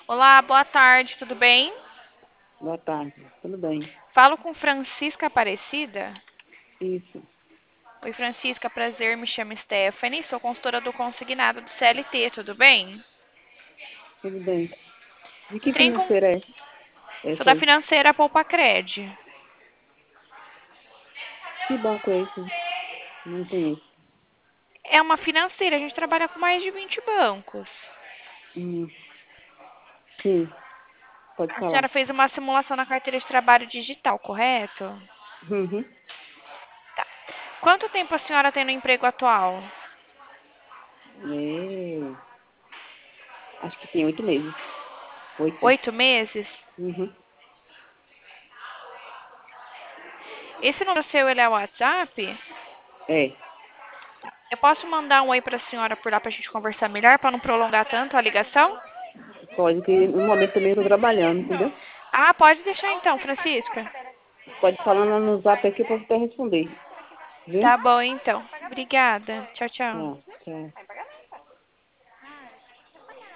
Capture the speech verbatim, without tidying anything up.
Olá, boa tarde, tudo bem? Boa tarde. Tudo bem? Falo com Francisca Aparecida. Isso. Oi, Francisca, prazer, me chamo Stephanie, sou consultora do Consignado do C L T, tudo bem? Tudo bem. De que Entrei em con... financeira é Sou essa da aí? financeira Poupa Cred. Que banco é esse? Não conheço. É uma financeira, a gente trabalha com mais de vinte bancos. Hum, sim, pode A falar. senhora fez uma simulação na carteira de trabalho digital, correto? Uhum. Tá. Quanto tempo a senhora tem no emprego atual? É, acho que tem oito meses. Oito. Oito meses? Uhum. Esse número seu, ele é o WhatsApp? É, Eu posso mandar um oi para a senhora por lá para a gente conversar melhor, para não prolongar tanto a ligação? pode, que no momento também eu tô trabalhando, entendeu? Ah, pode deixar então, Francisca. Pode falar lá no zap aqui pra eu até responder. Viu? Tá bom então. Obrigada. Tchau, tchau. Tá, tchau.